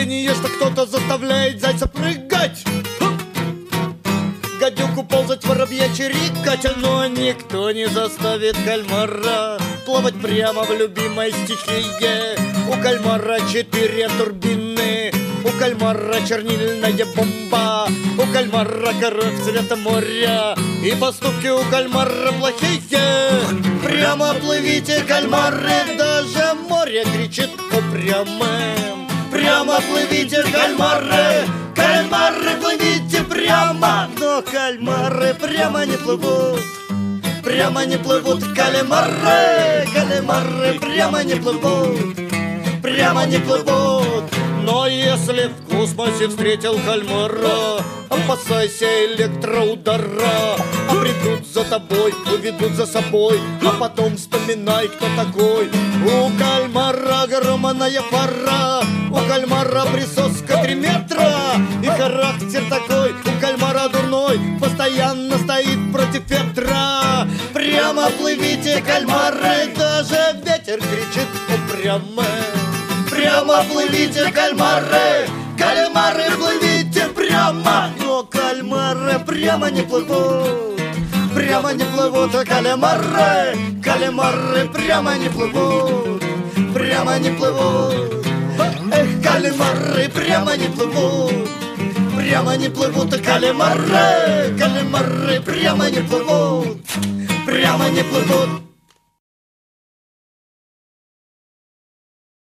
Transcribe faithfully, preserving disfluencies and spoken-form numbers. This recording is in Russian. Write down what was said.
движение, что кто-то заставляет зайца прыгать, гадюку ползать, воробья чирикать. Но никто не заставит кальмара плавать прямо в любимой стихии. У кальмара четыре турбины, у кальмара чернильная бомба, у кальмара король цвета моря, и поступки у кальмара плохие. Прямо плывите, кальмары, даже море кричит упрямым. Прямо плывите, кальмары, кальмары, плывите прямо. Но кальмары прямо не плывут, прямо не плывут кальмары, кальмары прямо не плывут, прямо не плывут. Но если в космосе встретил кальмара, опасайся электроудара. А придут за тобой, уведут за собой, а потом вспоминай, кто такой. У кальмара огромная пара, у кальмара присоска три метра, и характер такой у кальмара дурной, постоянно стоит против ветра. Прямо плывите, кальмары, даже ветер кричит упрямым. Прямо плывите, кальмары, кальмары, плывите прямо. Но кальмары прямо не плывут, прямо не плывут кальмары, кальмары прямо не плывут, прямо не плывут. Эх, кальмары прямо не плывут, прямо не плывут кальмары, кальмары прямо не плывут, прямо не плывут.